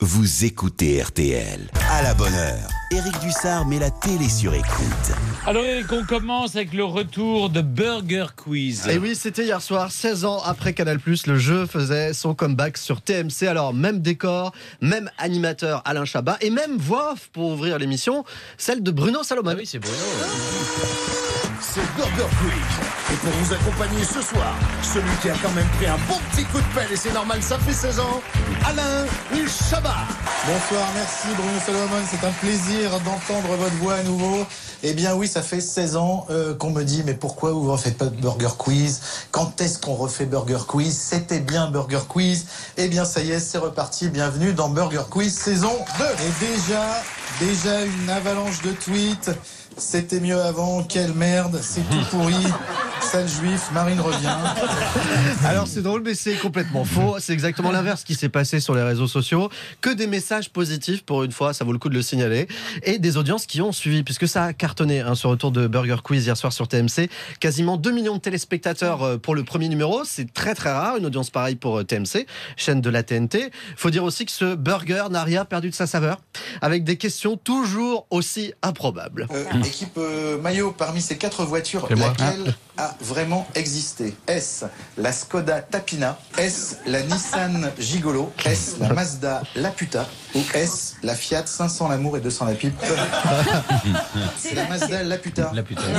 vous écoutez RTL. À la bonne heure, Éric Dussard met la télé sur écoute. Alors Éric, on commence avec le retour de Burger Quiz. Et oui, c'était hier soir, 16 ans après Canal+, le jeu faisait son comeback sur TMC. Alors, même décor, même animateur Alain Chabat, et même voix off pour ouvrir l'émission, celle de Bruno Salomon. Ah oui, c'est Bruno. C'est Burger Quiz. Et pour vous accompagner ce soir, celui qui a quand même pris un bon petit coup de pelle, et c'est normal, ça fait 16 ans, Alain Chabat. Bonsoir, merci Bruno Salomon, c'est un plaisir d'entendre votre voix à nouveau. Eh bien oui, ça fait 16 ans qu'on me dit, mais pourquoi vous ne refaites pas de Burger Quiz? Quand est-ce qu'on refait Burger Quiz? C'était bien Burger Quiz. Eh bien ça y est, c'est reparti, bienvenue dans Burger Quiz saison 2. Et déjà une avalanche de tweets. C'était mieux avant, quelle merde, c'est tout pourri, sale juif, Marine revient. Alors c'est drôle, mais c'est complètement faux. C'est exactement l'inverse qui s'est passé sur les réseaux sociaux. Que des messages positifs, pour une fois, ça vaut le coup de le signaler. Et des audiences qui ont suivi, puisque ça a cartonné, ce retour de Burger Quiz hier soir sur TMC. Quasiment 2 millions de téléspectateurs pour le premier numéro. C'est très très rare, une audience pareille pour TMC, chaîne de la TNT. Faut dire aussi que ce burger n'a rien perdu de sa saveur, avec des questions toujours aussi improbables. Équipe maillot, parmi ces 4 voitures, laquelle a vraiment existé? Est-ce la Skoda Tapina? Est-ce la Nissan Gigolo? Est-ce la Mazda Laputa? Ou est-ce la Fiat 500 l'amour et 200 la pipe? C'est la Mazda Laputa.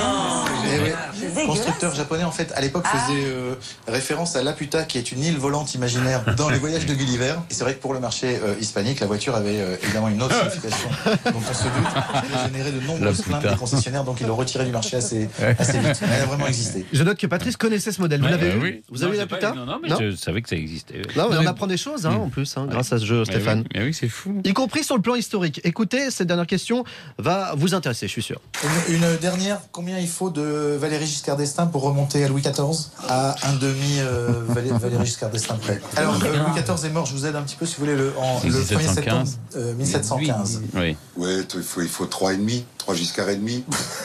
Le constructeur japonais, en fait, à l'époque, faisait référence à Laputa, qui est une île volante imaginaire dans les voyages de Gulliver. Et c'est vrai que pour le marché hispanique, la voiture avait évidemment une autre signification. Donc on se doute, elle a généré de nombreuses plaintes des concessionnaires, donc ils l'ont retiré du marché assez vite. Elle a vraiment existé. Je note que Patrice connaissait ce modèle. Vous l'avez vu? Oui. Vous avez vu Laputa? Non, mais je savais que ça existait. Non, mais on apprend des choses en plus, grâce à ce jeu, Stéphane. Mais oui, c'est fou. Y compris sur le plan historique. Écoutez, cette dernière question va vous intéresser, je suis sûr. Une dernière, combien il faut de Valéry Giscard d'Estaing pour remonter à Louis XIV? À un demi Valéry Giscard d'Estaing près. Alors, Louis XIV est mort, je vous aide un petit peu si vous voulez, le 1er septembre 1715. Oui. Ouais, il faut 3,5, 3 Giscard et demi.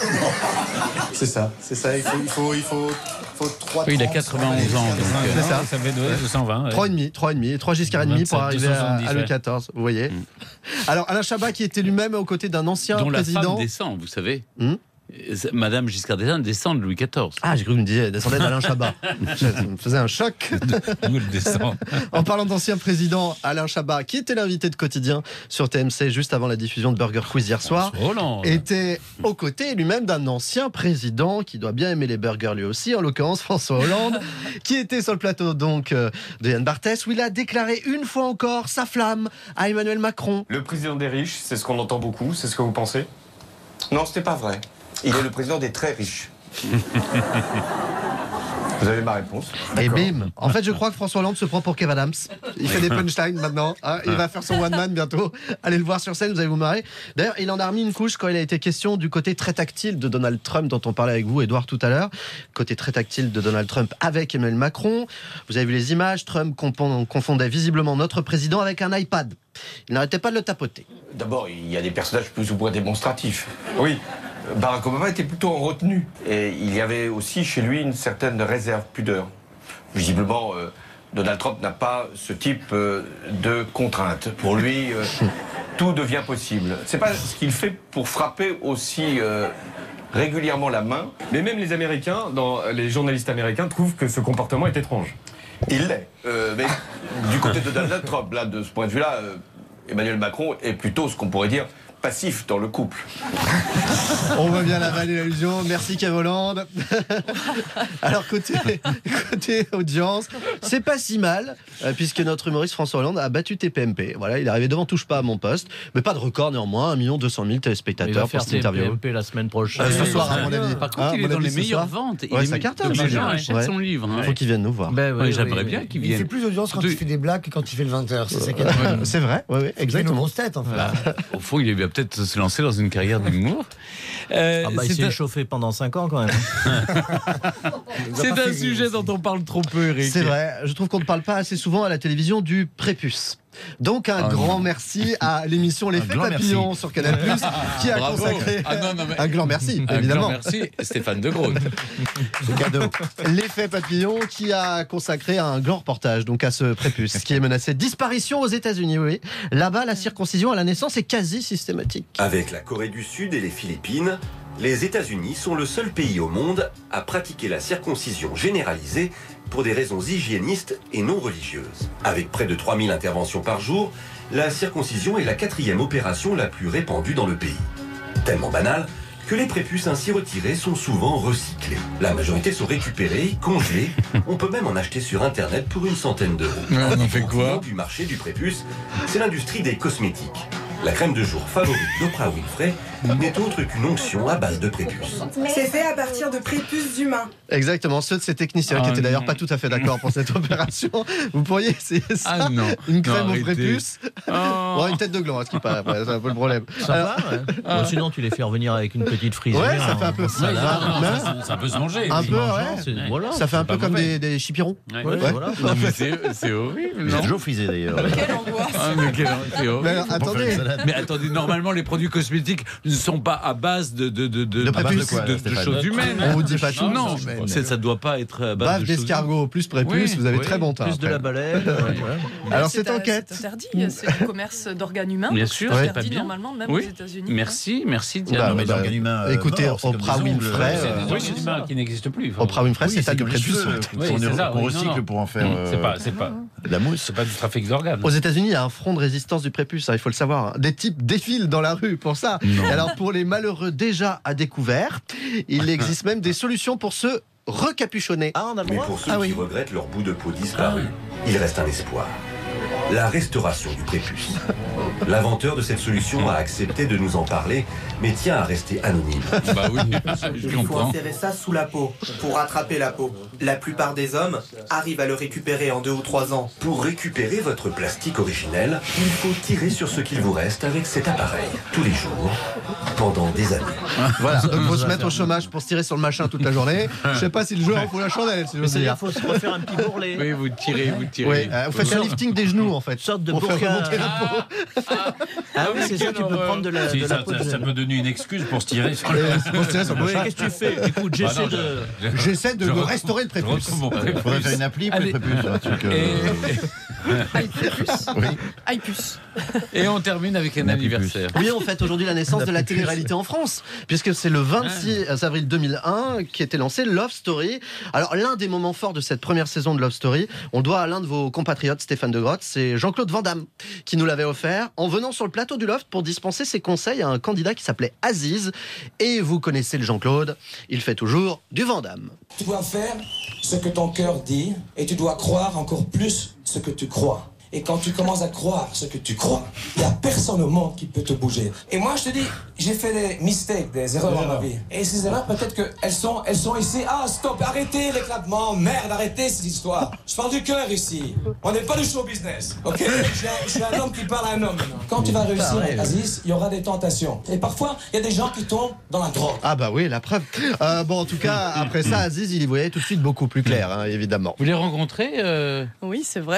C'est ça. Il faut 3. Oui, il a 91 ans, donc c'est ça. Ça fait 220. 3,5, 3 Giscard et demi pour 27, arriver à 270, Louis XIV, vous voyez. Alors, Alain Chabat, qui était lui-même aux côtés d'un ancien dont président. la femme descend, vous savez. Madame Giscard d'Estaing descend de Louis XIV. Ah, j'ai cru que vous me disiez, descendait d'Alain Chabat. Ça me faisait un choc. D'où le descend. En parlant d'ancien président, Alain Chabat, qui était l'invité de Quotidien sur TMC juste avant la diffusion de Burger Quiz hier soir, était aux côtés lui-même d'un ancien président qui doit bien aimer les burgers lui aussi, en l'occurrence François Hollande, qui était sur le plateau donc de Yann Barthès, où il a déclaré une fois encore sa flamme à Emmanuel Macron. Le président des riches, c'est ce qu'on entend beaucoup, c'est ce que vous pensez? Non, ce n'est pas vrai. Il est le président des très riches. Vous avez ma réponse. Et bim. En fait, je crois que François Hollande se prend pour Kev Adams. Il fait des punchlines maintenant. Il va faire son one man bientôt. Allez le voir sur scène, vous allez vous marrer. D'ailleurs, il en a remis une couche quand il a été question du côté très tactile de Donald Trump, dont on parlait avec vous, Édouard, tout à l'heure. Côté très tactile de Donald Trump avec Emmanuel Macron. Vous avez vu les images. Trump confondait visiblement notre président avec un iPad. Il n'arrêtait pas de le tapoter. D'abord, il y a des personnages plus ou moins démonstratifs. Oui. Barack Obama était plutôt en retenue. Et il y avait aussi chez lui une certaine réserve, pudeur. Visiblement, Donald Trump n'a pas ce type de contrainte. Pour lui, tout devient possible. C'est pas ce qu'il fait pour frapper aussi régulièrement la main. Mais même les Américains, les journalistes américains, trouvent que ce comportement est étrange. Il l'est. Mais du côté de Donald Trump, là, de ce point de vue-là, Emmanuel Macron est plutôt ce qu'on pourrait dire passif dans le couple. On voit bien la vanne et l'allusion. Merci Kev Hollande. Alors côté audience, c'est pas si mal, puisque notre humoriste François Hollande a battu TPMP. Voilà, il est arrivé devant Touche pas à mon poste, mais pas de record néanmoins, 1 200 000 téléspectateurs pour cette interview. TPMP la semaine prochaine. Ce soir, à mon avis. Par contre, il est dans les meilleures ventes. Ouais, ça cartonne. Les gens achètent son livre. Faut qu'il vienne nous voir. J'aimerais bien qu'il vienne. Il fait plus d'audience quand il fait des blagues que quand il fait le 20h. C'est ça qui est C'est vrai, oui, exactement. grosse tête, en fait. Au fond, il va peut-être se lancer dans une carrière d'humour. Il s'est chauffé pendant 5 ans quand même. C'est un sujet dont on parle trop peu, Eric. C'est vrai, je trouve qu'on ne parle pas assez souvent à la télévision du prépuce. Donc un grand merci à l'émission L'Effet Papillon sur Canal+, qui a consacré un grand merci, évidemment. Un grand merci, Stéphane de Groot. C'est cadeau. L'Effet Papillon qui a consacré un grand reportage donc à ce prépuce qui est menacé de disparition aux États-Unis. Oui, là-bas, la circoncision à la naissance est quasi systématique. Avec la Corée du Sud et les Philippines, les États-Unis sont le seul pays au monde à pratiquer la circoncision généralisée pour des raisons hygiénistes et non religieuses. Avec près de 3000 interventions par jour, la circoncision est la 4e opération la plus répandue dans le pays. Tellement banale que les prépuces ainsi retirés sont souvent recyclés. La majorité sont récupérés, congelés. On peut même en acheter sur Internet pour une centaine d'euros. On en fait quoi du marché du prépuce, c'est l'industrie des cosmétiques. La crème de jour favorite d'Oprah Winfrey n'est autre qu'une onction à base de prépuce. C'est fait à partir de prépuces humains. Exactement, ceux de ces techniciens qui étaient d'ailleurs pas tout à fait d'accord pour cette opération. Vous pourriez essayer ça, une crème au prépuce. Une tête de gland, à ce qui paraît, c'est un peu le problème. Sympa, ouais. Sinon, tu les fais revenir avec une petite frisure. Ouais, ça fait un peu ça peut se manger. Un peu, ouais. Ça fait un peu comme des chipirons. Voilà. C'est horrible. C'est toujours frisé d'ailleurs. Quelle angoisse. C'est horrible. Mais attendez. Mais attendez, normalement, les produits cosmétiques ne sont pas à base de choses humaines. On vous dit pas tout. Non, ça ne doit pas être à base de choses d'escargot plus prépuce, vous avez très bon temps. Plus de la baleine. Alors cette enquête. C'est interdit, c'est le commerce d'organes humains. Bien sûr, c'est c'est pas interdit bien. Normalement, même aux États-Unis. Merci. Mais d'organes humains. Écoutez, Oprah Winfrey. C'est des organes humains qui n'existent plus. Oprah Winfrey, c'est ça du prépuce. On recycle pour en faire. C'est pas de la mousse. C'est pas du trafic d'organes. Aux États-Unis, il y a un front de résistance du prépuce, il faut le savoir. Des types défilent dans la rue pour ça. Alors pour les malheureux déjà à découvert, il existe même des solutions pour se recapuchonner. Mais pour ceux qui regrettent leur bout de peau disparu, il reste un espoir. La restauration du prépuce. L'inventeur de cette solution a accepté de nous en parler, mais tient à rester anonyme. Bah oui, je Il faut comprends. insérer ça sous la peau pour rattraper la peau. La plupart des hommes arrivent à le récupérer en 2 ou 3 ans. Pour récupérer votre plastique originel, il faut tirer sur ce qu'il vous reste avec cet appareil, tous les jours, pendant des années. Voilà, donc il faut se mettre au chômage pour se tirer sur le machin toute la journée. Je sais pas si le jeu en fout la chandelle. Mais c'est-à-dire qu'il faut se refaire un petit bourrelet. Oui, vous tirez. Oui, vous faites un lifting des genoux en fait. Une sorte de pour faire burqa. remonter la peau. Ah oui, c'est ça, tu peux prendre de la peau. Ça peut donner une excuse pour se tirer sur Oui, qu'est-ce que tu fais? Écoute, j'essaie de me restaurer le prépuce. Il faudrait faire une appli pour le prépuce. Un truc. iPuce. Et on termine avec un anniversaire. Oui, on fête aujourd'hui la naissance de la télé-réalité en France, puisque c'est le 26 avril 2001 qui était lancé Love Story. Alors, l'un des moments forts de cette première saison de Love Story, on le doit à l'un de vos compatriotes, Stéphane de Groot, c'est Jean-Claude Van Damme, qui nous l'avait offert en venant sur le plateau du Loft pour dispenser ses conseils à un candidat qui s'appelait Aziz. Et vous connaissez le Jean-Claude, il fait toujours du Van Damme. Tu dois faire ce que ton cœur dit et tu dois croire encore plus ce que tu crois. Et quand tu commences à croire ce que tu crois, il n'y a personne au monde qui peut te bouger. Et moi, je te dis, j'ai fait des mistakes, des erreurs dans ma vie. Et ces erreurs, peut-être qu'elles sont ici. Ah, stop, arrêtez l'éclatement. Merde, arrêtez cette histoire. Je parle du cœur ici. On n'est pas du show business, ok? Je suis un homme qui parle à un homme. Quand tu vas réussir avec Aziz, il y aura des tentations. Et parfois, il y a des gens qui tombent dans la drogue. Ah bah oui, la preuve. Bon, en tout cas, après ça, Aziz, il y voyait tout de suite beaucoup plus clair, hein, évidemment. Vous les rencontrez Oui, c'est vrai.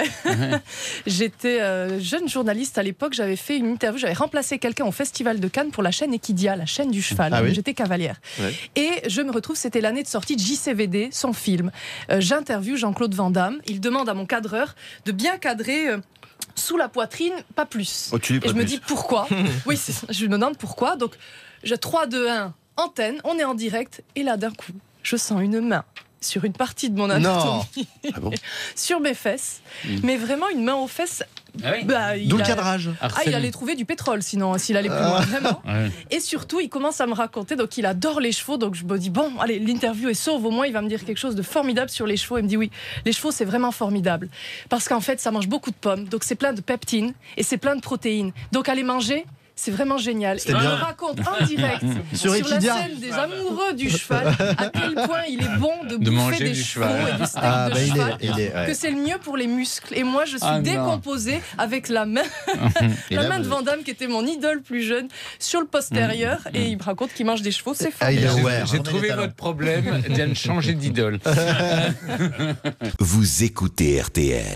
J'étais jeune journaliste à l'époque, j'avais fait une interview, j'avais remplacé quelqu'un au Festival de Cannes pour la chaîne Equidia, la chaîne du cheval. Ah oui. J'étais cavalière. Ouais. Et je me retrouve, c'était l'année de sortie de JCVD, son film. J'interviewe Jean-Claude Van Damme. Il demande à mon cadreur de bien cadrer sous la poitrine, pas plus. Et je me dis pourquoi. Oui, je me demande pourquoi. Donc, 3, 2, 1, antenne, on est en direct. Et là, d'un coup, je sens une main sur une partie de mon anatomie, sur mes fesses, mais vraiment une main aux fesses. Ah oui. D'où le cadrage. Il allait trouver du pétrole, sinon, s'il allait plus loin, vraiment. Ouais. Et surtout, il commence à me raconter, donc il adore les chevaux, donc je me dis, bon, allez, l'interview est sauve, au moins il va me dire quelque chose de formidable sur les chevaux. Il me dit, oui, les chevaux, c'est vraiment formidable, parce qu'en fait, ça mange beaucoup de pommes, donc c'est plein de peptine, et c'est plein de protéines. Donc allez manger, c'est vraiment génial. Et il me raconte en direct sur la scène des amoureux du cheval à quel point il est bon de bouffer des chevaux et du steak de cheval, que c'est le mieux pour les muscles. Et moi, je suis décomposée avec la main, la main de Van Damme qui était mon idole plus jeune sur le postérieur. Et il me raconte qu'il mange des chevaux, c'est formidable. J'ai trouvé votre problème, Diane, changer d'idole. Vous écoutez RTL.